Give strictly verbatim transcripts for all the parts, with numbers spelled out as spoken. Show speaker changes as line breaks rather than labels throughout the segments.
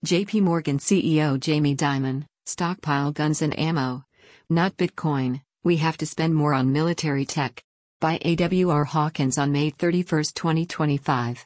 J P Morgan C E O Jamie Dimon, stockpile guns and ammo. Not Bitcoin, we have to spend more on military tech. By A W R Hawkins on May thirty-first, twenty twenty-five.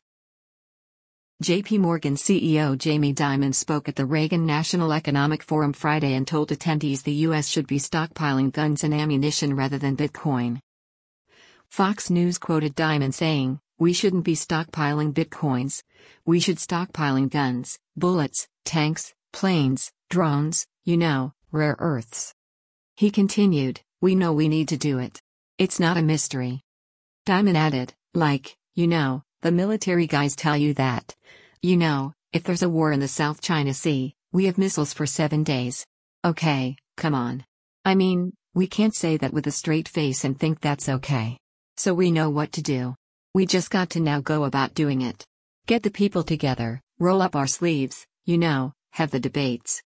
J P Morgan C E O Jamie Dimon spoke at the Reagan National Economic Forum Friday and told attendees the U S should be stockpiling guns and ammunition rather than Bitcoin. Fox News quoted Dimon saying, "We shouldn't be stockpiling Bitcoins. We should stockpiling guns, bullets, tanks, planes, drones, you know, rare earths." He continued, "We know we need to do it. It's not a mystery." Dimon added, "Like, you know, the military guys tell you that. You know, if there's a war in the South China Sea, we have missiles for seven days. Okay, come on. I mean, we can't say that with a straight face and think that's okay. So we know what to do. We just got to now go about doing it. Get the people together, roll up our sleeves, you know, have the debates."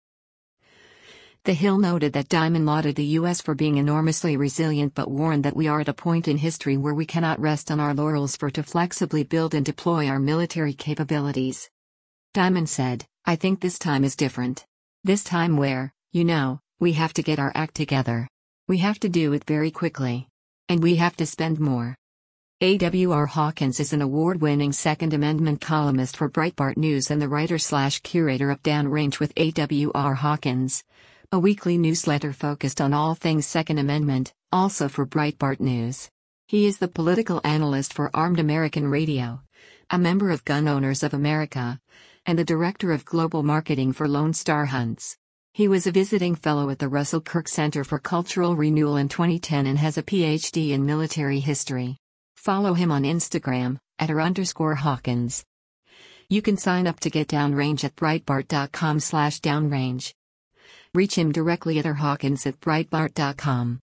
The Hill noted that Dimon lauded the U S for being enormously resilient but warned that we are at a point in history where we cannot rest on our laurels for to flexibly build and deploy our military capabilities. Dimon said, "I think this time is different. This time where, you know, we have to get our act together. We have to do it very quickly. And we have to spend more." A W R Hawkins is an award-winning Second Amendment columnist for Breitbart News and the writer-slash-curator of Downrange with A W R Hawkins, a weekly newsletter focused on all things Second Amendment, also for Breitbart News. He is the political analyst for Armed American Radio, a member of Gun Owners of America, and the director of global marketing for Lone Star Hunts. He was a visiting fellow at the Russell Kirk Center for Cultural Renewal in twenty ten and has a P H D in military history. Follow him on Instagram, at r underscore Hawkins. You can sign up to get Downrange at breitbart dot com slash downrange. Reach him directly at r hawkins at breitbart dot com.